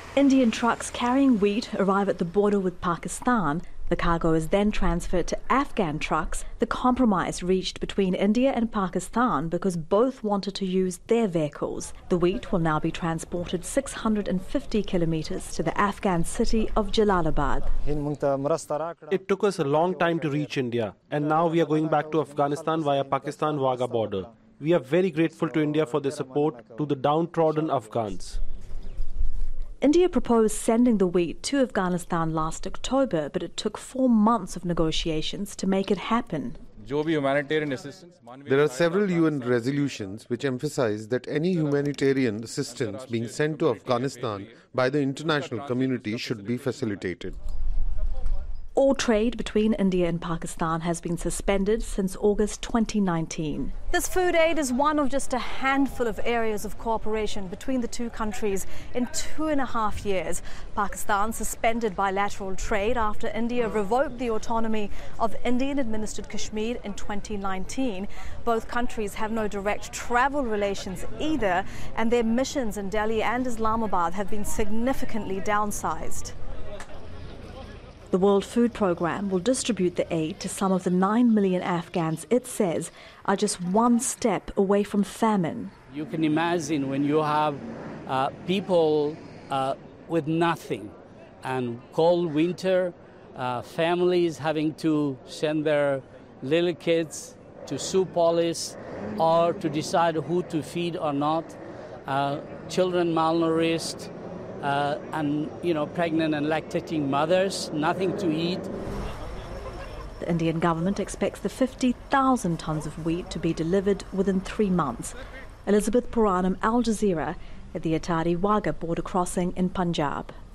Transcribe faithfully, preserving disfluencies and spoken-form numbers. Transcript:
Indian trucks carrying wheat arrive at the border with Pakistan. The cargo is then transferred to Afghan trucks. The compromise reached between India and Pakistan because both wanted to use their vehicles. The wheat will now be transported six hundred fifty kilometers to the Afghan city of Jalalabad. It took us a long time to reach India, and now we are going back to Afghanistan via Pakistan-Wagah border. We are very grateful to India for their support to the downtrodden Afghans. India proposed sending the wheat to Afghanistan last October, but it took four months of negotiations to make it happen. There are several U N resolutions which emphasize that any humanitarian assistance being sent to Afghanistan by the international community should be facilitated. All trade between India and Pakistan has been suspended since August twenty nineteen. This food aid is one of just a handful of areas of cooperation between the two countries in two and a half years. Pakistan suspended bilateral trade after India revoked the autonomy of Indian-administered Kashmir in twenty nineteen. Both countries have no direct travel relations either, and their missions in Delhi and Islamabad have been significantly downsized. The World Food Programme will distribute the aid to some of the nine million Afghans it says are just one step away from famine. You can imagine when you have uh, people uh, with nothing and cold winter, uh, families having to send their little kids to shoe polish or to decide who to feed or not, uh, children malnourished, Uh, and, you know, pregnant and lactating mothers, nothing to eat. The Indian government expects the fifty thousand tonnes of wheat to be delivered within three months. Elizabeth Puranam, Al Jazeera, at the Atari Wagah border crossing in Punjab.